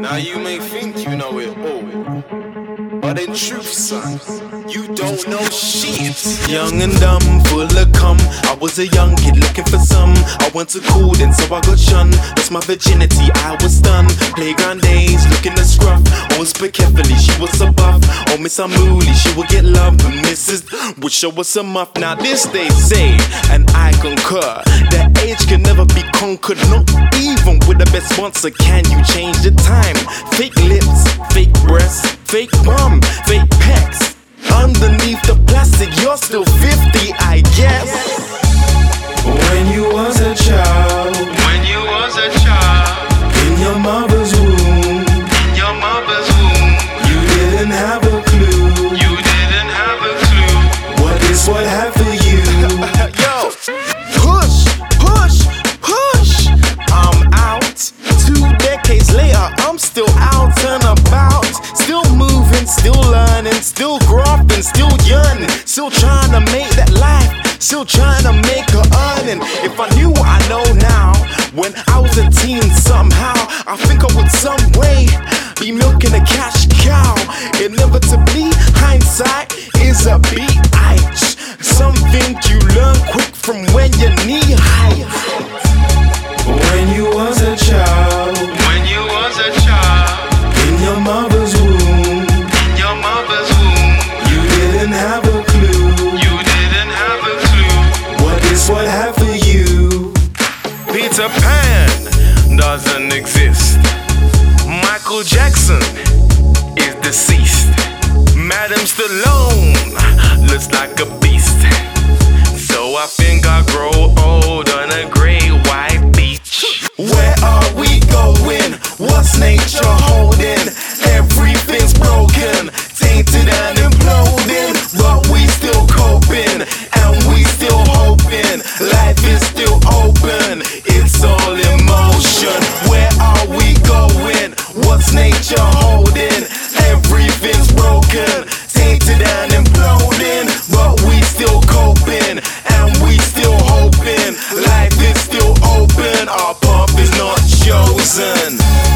Now you may think you know it all, but in truth, son, you don't know shit. Young and dumb, full of cum. I was a young kid looking for some. I went to school, then so I got shunned. Lost my virginity, I was stunned. Playground days, looking to scruff. Always put carefully, she was a buff. Oh, Miss Amuli, she would get love. But Mrs. would show us a muff. Now this they say, and I concur, that age can never be conquered. Not even with the best sponsor can you change the time. Fake lips, fake breasts, fake bum, fake pecs. Underneath the plastic, you're still 50, I guess. When you was a child, in your mother's womb, you didn't have a clue. What this would have for you. Yo, push, push, push. I'm out. 2 decades later, I'm still out and about. Still moving, still learning, still growing, still yearning. Still trying to make that life, still trying to make a earning. If I knew what I know now, when I was a teen somehow, I think I would some way be milking a cash cow. Inevitably, hindsight is a bitch. Something you learn quick from when you're knee high. When you was a child, in your mother's womb, you didn't have a clue. What this would have for you. Peter Pan doesn't exist. Michael Jackson is deceased. Madam Stallone looks like a beast. So I think I'll grow old on a great white beach. Where are we going? What's nature holding? Everything's broken, tainted and imploding. But we still coping, and we still hoping. Life is still open, it's all in motion. Where are we going? What's nature holding? Everything's broken, tainted and imploding. But we still coping, and we still hoping. Life is still open, our path is not chosen.